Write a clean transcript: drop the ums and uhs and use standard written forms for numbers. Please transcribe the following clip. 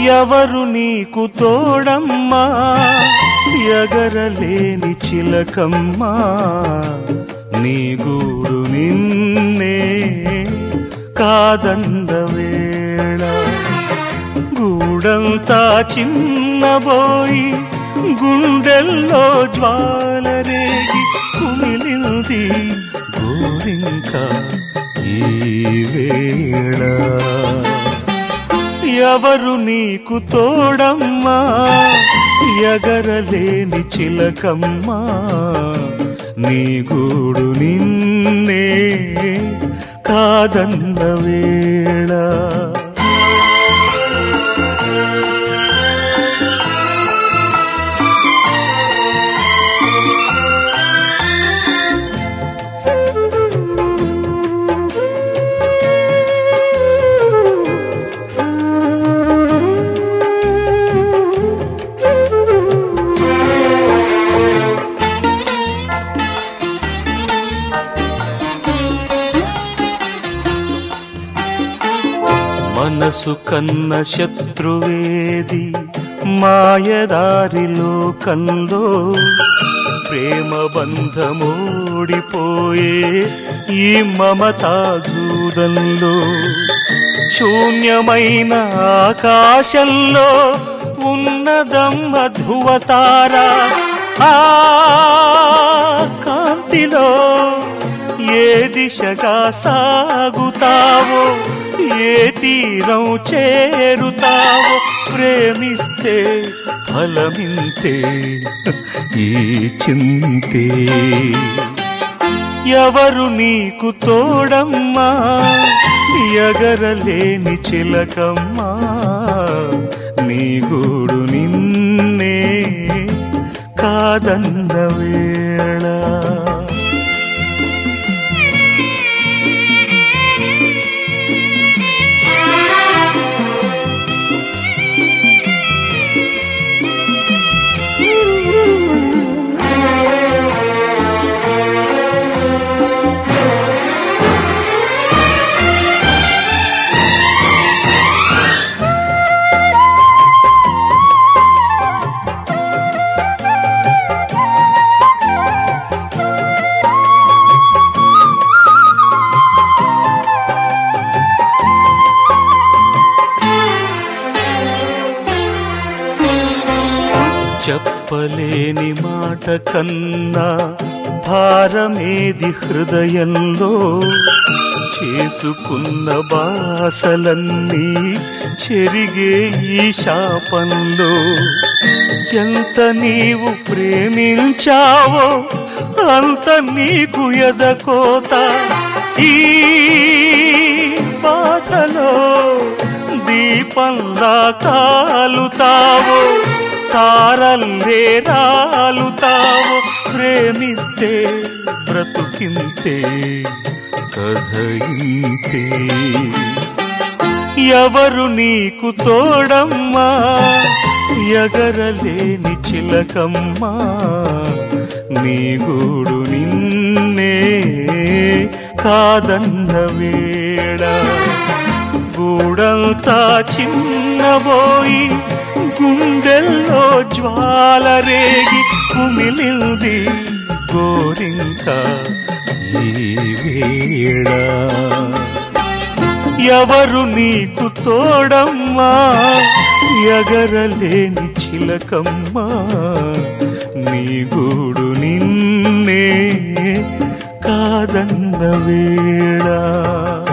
ఎవరు నీకు తోడమ్మా ఎగరలేని చిలకమ్మా నీ గూడు నిన్నే కాదన్న వేళ గూడంతా చిన్నబోయి గుండెల్లో జ్వాల రేగి కుమిలింది గోరింక ఈ వేళ ఎవరు నీకు తోడమ్మా ఎగరలేని చిలకమ్మా నీ గూడు నిన్నే కాదన్న వేళ మనసు కన్న శత్రువేది మాయదారి లోకంలో ప్రేమ బంధమోడిపోయే ఈ మమతా జూదంలో శూన్యమైన ఆకాశంలో ఉన్నదమ్మ ధ్రువతార ఆ కాంతిలో ఏ దిశగా సాగుతావో ఏ తీరం చేరుతావో ప్రేమిస్తే ఫలమింతే ఈ చింతే ఎవరు నీకు తోడమ్మా ఎగరలేని చిలకమ్మా నీ గూడు నిన్నే కాదన్న వేళ చెప్పలేని మాట కన్నా భారమేది హృదయంలో చేసుకున్న బాసలన్నీ చెరిగే ఈ శాపంలో ఎంత నీవు ప్రేమించావో అంత నీకు ఎదకోత ఈ బాధలో దీపంలా కాలుతావో తారల్లే రాలుతావో ప్రేమిస్తే బ్రతుకింతే కథయింతే ఎవరు నీకు తోడమ్మా ఎగరలేని చిలకమ్మా నీ గూడు నిన్నే కాదన్న వేళ గూడంతా చిన్నబోయి గుండెల్లో జ్వాల రేగి కుమిలింది గోరింక ఈ వేళ ఎవరు నీకు తోడమ్మా ఎగరలేని చిలకమ్మా నీ గూడు నిన్నే కాదన్న వేళ